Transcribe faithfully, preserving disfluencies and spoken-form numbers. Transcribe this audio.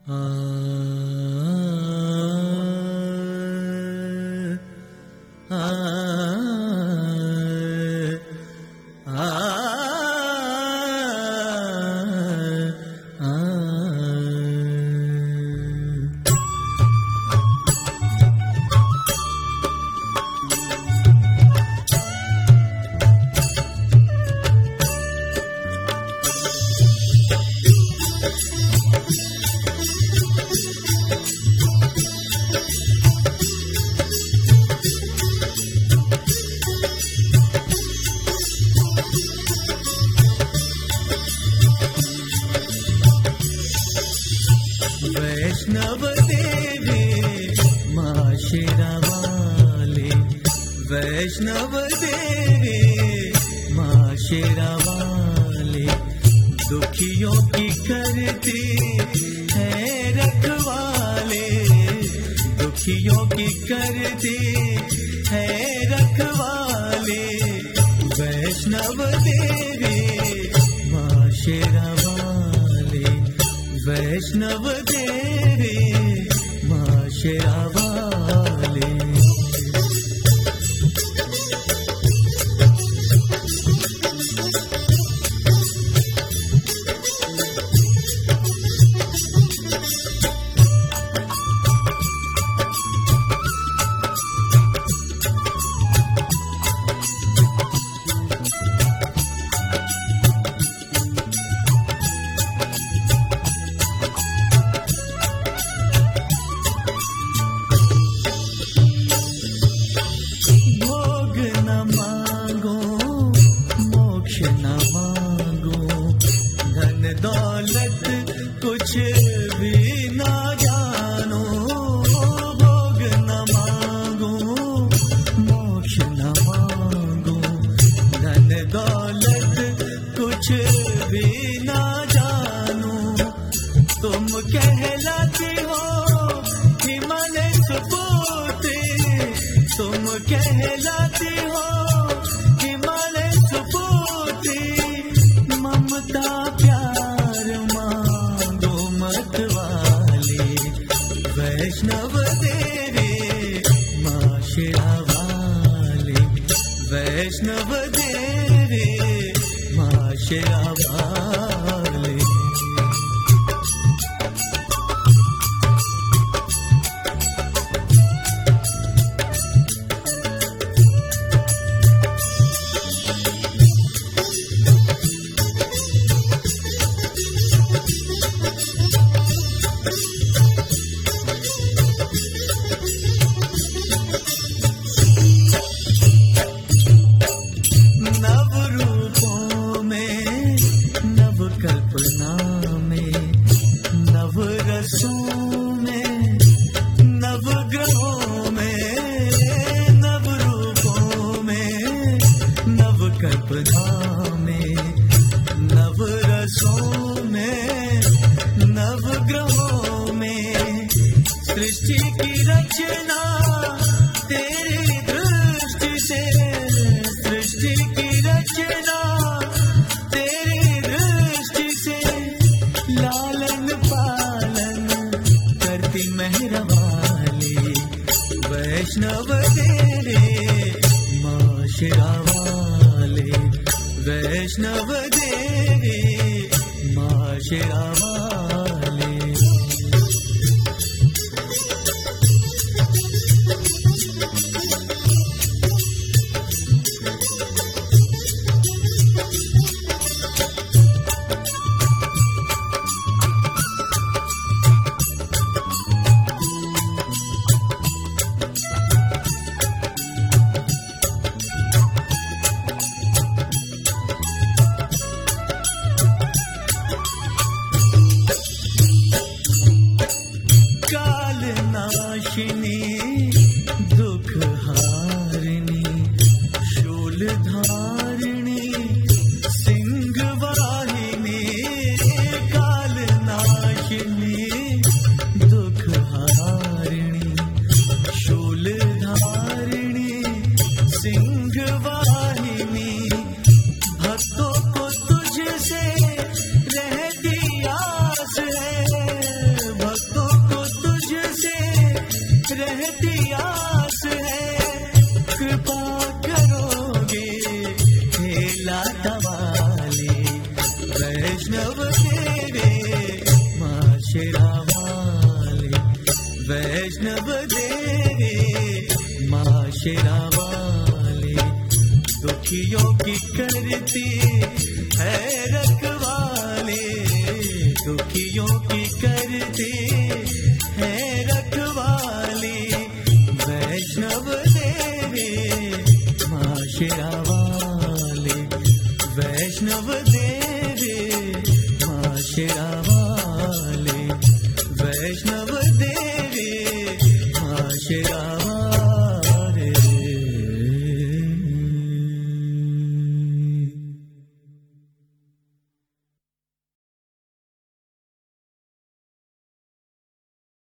वैष्णव देवी माँ शेरावाली, वैष्णव देवी माँ शेरावाली, दुखियों की करती है रखवाले, दुखियों की करती है रखवाले, वैष्णव देवी माँ शेरावाली, वैष्णव देवी माँ शेरावाली। दौलत कुछ भी ना जानो, भोग न मांगो मोक्ष न मांगो, धन दौलत कुछ भी ना जानो, तुम कहलाते हो हिमालय सुपूते, तुम कहलाते हो हिमालय सुपूते, ममता वैष्णव देवी माँ शेरावाली, वैष्णव देवी माँ शेरावाली। कल्पना में नव रसों में नव ग्रहों में, सृष्टि की रचना तेरी दृष्टि से, सृष्टि की रचना तेरी दृष्टि से, लालन पालन करती मेहरबानी, वैष्णव देवी माँ शेरावाली, वैष्णव देवी माँ शेरावाली। वैष्णव देवी माँ शेरा वाली, वैष्णव देवी माँ शेरा वाली, दुखियों की करती है रखवाली, दुखियों की करती है रखवाली, वैष्णव देवी माँ शेरा वाली, वैष्णव देवी माँ शेरा वाली।